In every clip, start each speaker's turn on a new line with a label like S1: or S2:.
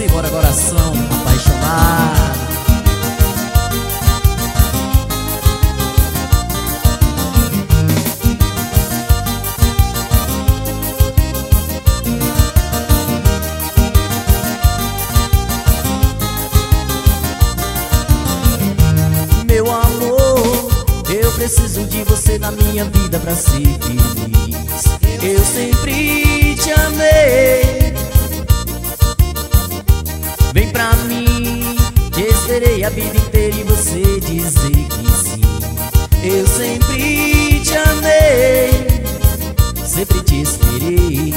S1: Simbora, coração apaixonado.
S2: Meu amor, eu preciso de você na minha vida pra ser feliz. Eu sempre te amei. Vem pra mim, te esperei a vida inteira e você dizer que sim. Eu sempre te amei, sempre te esperei.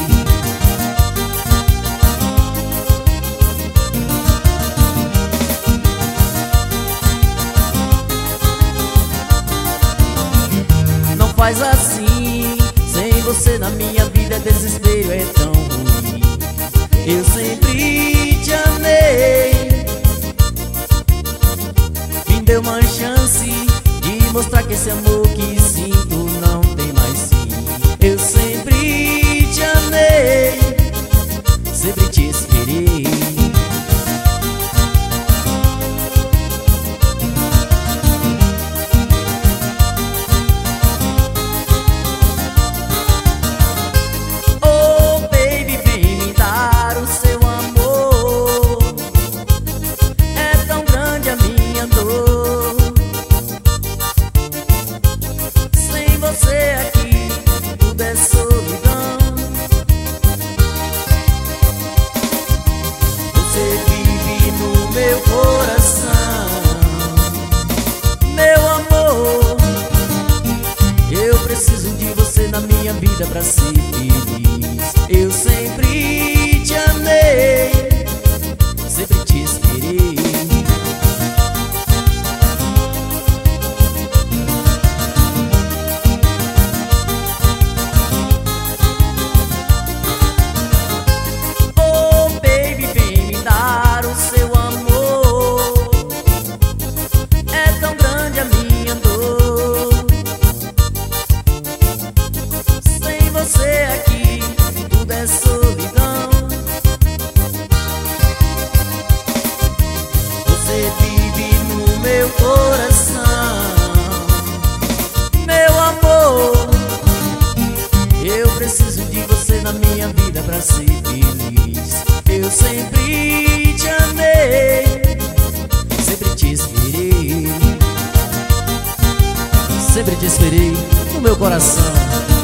S2: Não faz assim, sem você na minha vida desespero é tão ruim. Eu sempre te amei. Me dê uma chance de mostrar que esse amor que sinto não tem mais fim. Eu sempre te amei, sempre te esperei. Meu coração, meu amor, eu preciso de você na minha vida pra ser feliz. Eu sempre te amei, sempre te esperei. Oh baby, vem me dar o seu amor. Você aqui, tudo é solidão. Você vive no meu coração, meu amor. Eu preciso de você na minha vida pra ser feliz. Eu sempre te amei, sempre te esperei, sempre te esperei no meu coração.